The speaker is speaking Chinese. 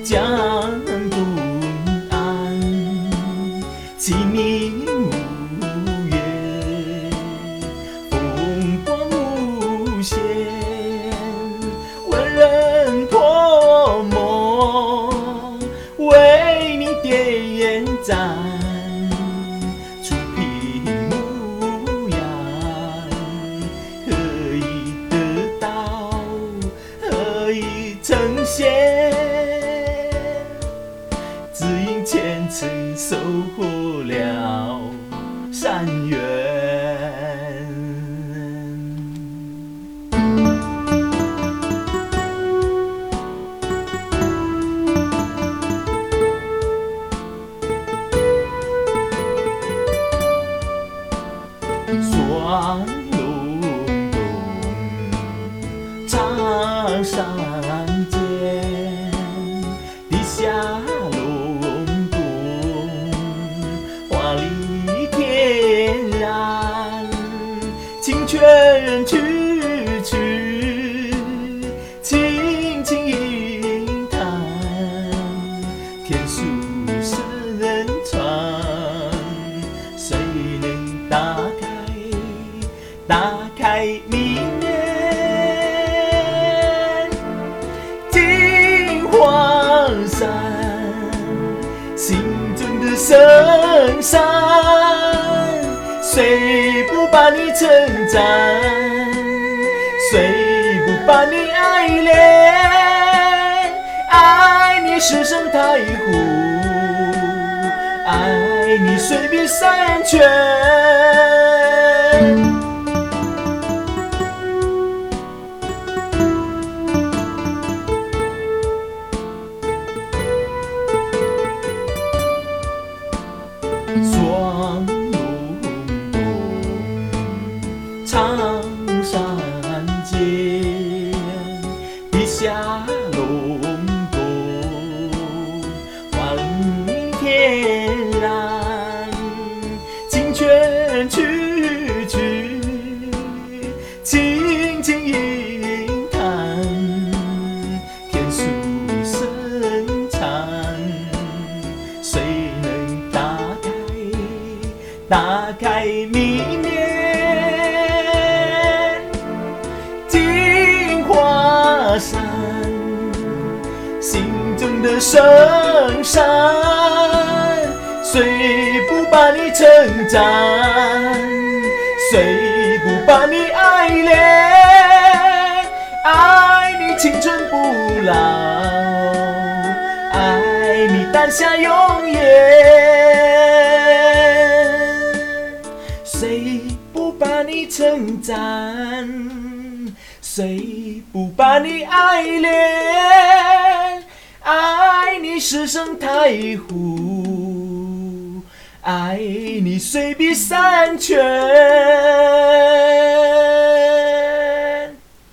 江不安，其名无月，风光无限，文人泼墨，为你点赞。出品模样，何以得到？何以呈现？只因前程收获了善缘。双龙洞，长山间，地下龙宫，华丽天然，清泉曲曲，轻轻吟叹，天书深传，谁能打开明眼？金黄山，心中的圣山，谁不把你称赞？谁不把你爱恋？爱你石声太湖，爱你水碧山泉。双龙洞，长山间，地下龙宫，华丽天然，清泉曲曲，轻轻吟叹，天书深长，谁能打开明眼？金华山，心中的圣山，谁不把你称赞？谁不把你爱恋？爱你青春不老，爱你诞下永远。谁不把你称赞？谁不把你爱恋？爱你石声太湖，爱你水碧山泉。